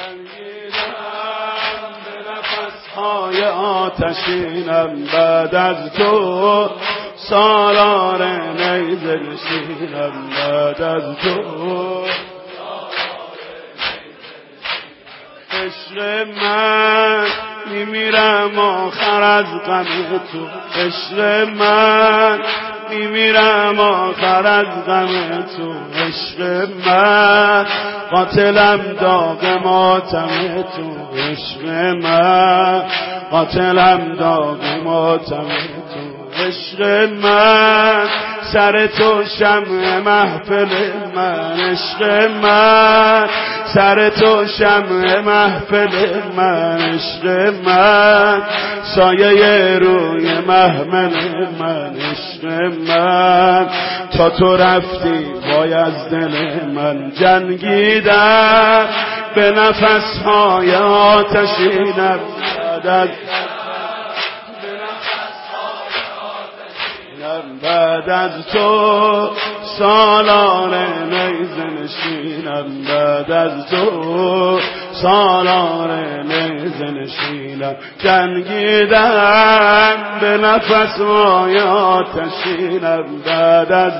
به نفسهای آتشینم بعد از تو سالار نیزه نشینم بعد از تو عشق من میمیرم آخر از غم تو عشق من میمیرم آخر از غم تو عشق من قاتلم داغ ماتم تو عشق من قاتلم داغ ماتم تو عشق من سر تو شمع محفل من عشق من سر تو شمع محفل من عشق من سایه روی محمل من عشق من تا تو رفتی وای از دل من جنگیدم به نفسهای آتشینم بعد از تو سالار نیزه نشینم بعد از تو سالار نیزه نشینم جنگیدم به نفسهای آتشینم بعد از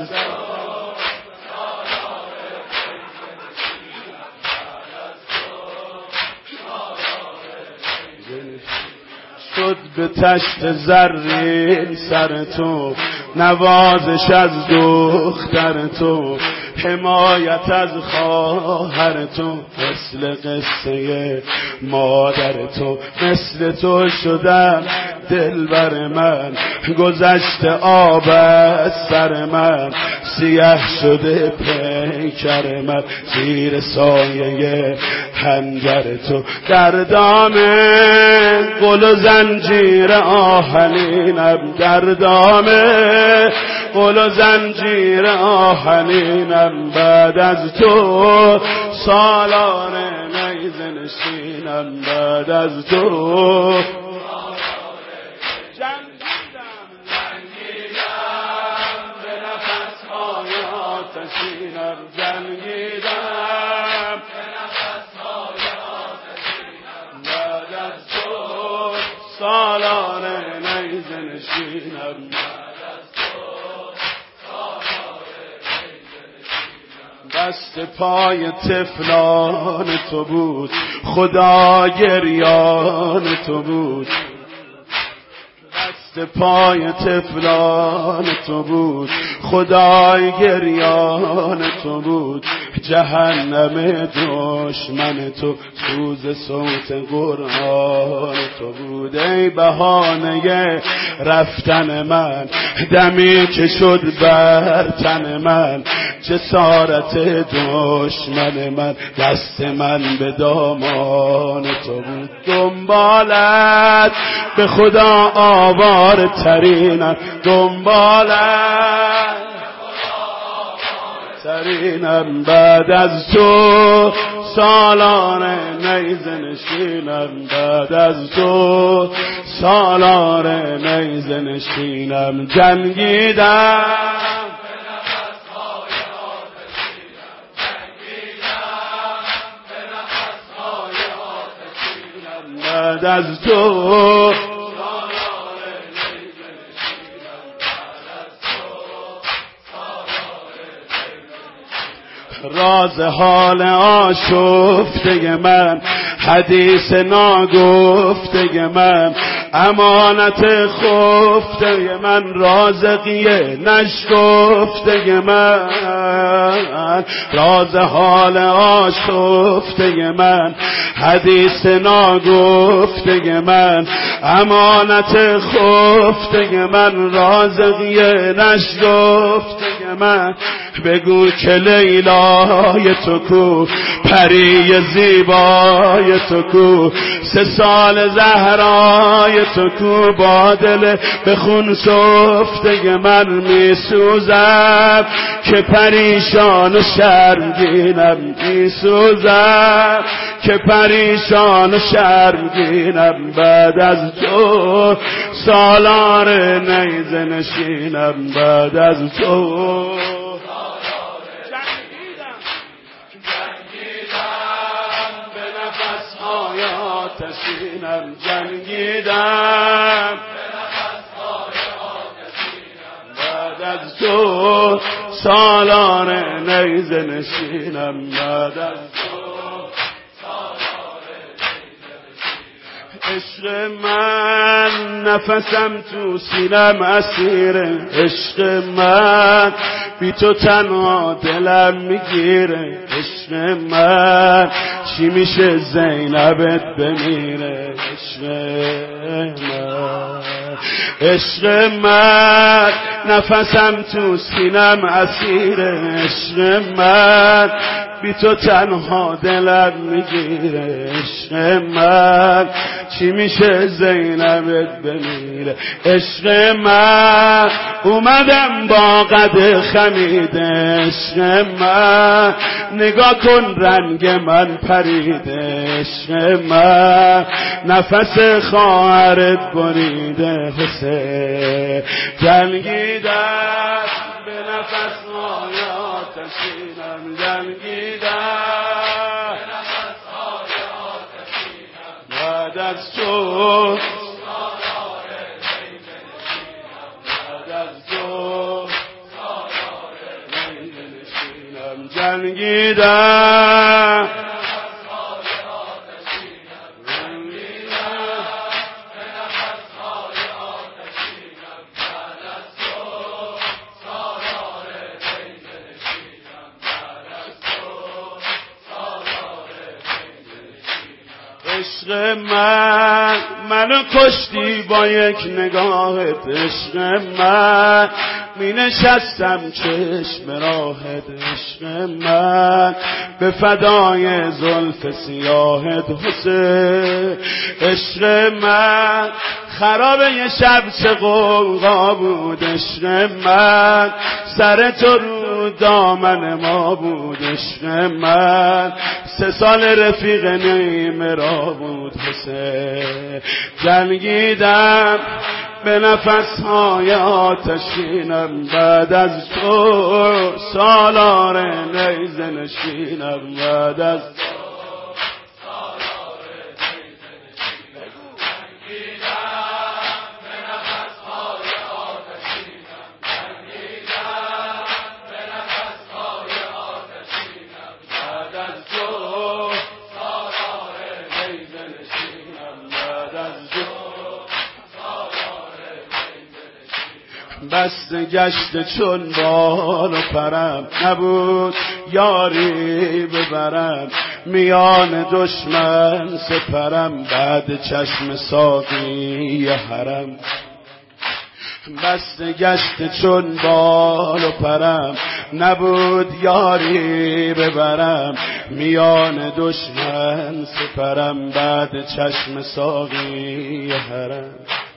شد به تشت زرین سر تو نوازش از دختر تو حمایت از خواهر تو مثل قصه مادر تو مثل تو شدم دلبر من گذشت آب از سر من سیاه شده پیکر من زیر سایه خنجر تو در دام گل و زنجیر آهنینم در دام گل و زنجیر آهنینم بعد از تو سالار نیزه نشینم بعد از تو به نفسهای آتشینم جنگیدم به نفسهای آتشینم بعد از تو سالار نیزه نشینم دست پای طفلان تو بود خدا گریان تو بود دست پای طفلان تو بود خدای گریان تو بود جهنم دشمن تو سوز صوت قرآن تو بود ای بهانه رفتن من دمی که شد بر تن من جسارت دشمن من دست من به دامان تو بود دنبالت به خدا آوار ترینم دنبالت ترینم بعد از تو سالار نیزه نشینم بعد از تو سالار نیزه نشینم جنگیدم بعد از تو راز حال آشفته من حدیث ناگفته من امانت خفته من رازقیه نشکفته من راز حال آشفته من حدیث ناگفته من امانت خفته من رازقیه نشکفته من بگو که لیلای تو کو پری زیبای تو کو 3 سال زهرای تو کو با دل به خون سفته من می سوزم که پریشان و شرمگینم می سوزم که پریشان و شرمگینم بعد از تو سالار نیزه نشینم بعد از تو آتشینم جنگیدم بعد از تو سالار نیزه نشینم بعد از عشق من نفسم تو سینم اسیره عشق من بی تو تنها دلم میگیره عشق من چی میشه زینبت بمیره عشق من نفسم تو سینم اسیره عشق من بی تو تنها دلم میگیره عشق من چی میشه زینبت بمیره عشق من اومدم با قد خمیده عشق من نگاه کن رنگ من پریده عشق من نفس خواهرت بریده حسین جنگیدم به نفس های آتشینم جنگیدم بعد از تو جنگیدم عشق منو کشتی با یک نگاهت عشق من می نشستم چشم راهت عشق من به فدای زلف سیاهت حسین عشق من خراب یه شب چه غوغا بود عشق من سر تو رو دامن ما بود عشق من 3 سال رفیق نیمه را بود حسین جنگیدم به نفسهای آتشینم بعد از تو سالار نیزه نشینم بعد از بسته گشته چون بال و پرم نبود یاری ببرم میان دشمن سپرم بعد چشم ساقی حرم بسته گشته چون بال و پرم نبود یاری ببرم میان دشمن سپرم بعد چشم ساقی حرم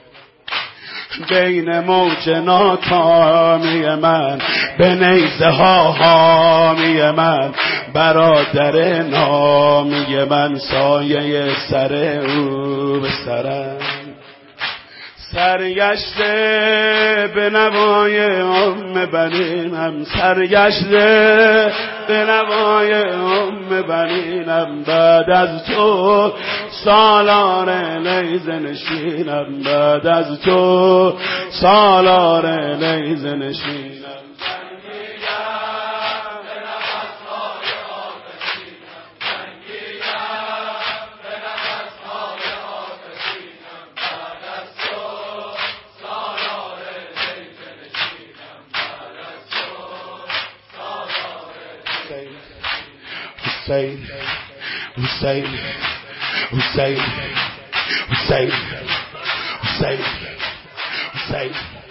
بین موج ناکامی من به نیزه ها حامی من برادر نامی من سایه سر او به سرم سرگشته به نوای ام بنینم سرگشته به نوای ام بنینم بعد از تو سالار نیزه نشینم بعد از تو سالار نیزه نشینم Hussein, Hussein, Hussein, Hussein, Hussein, Hussein.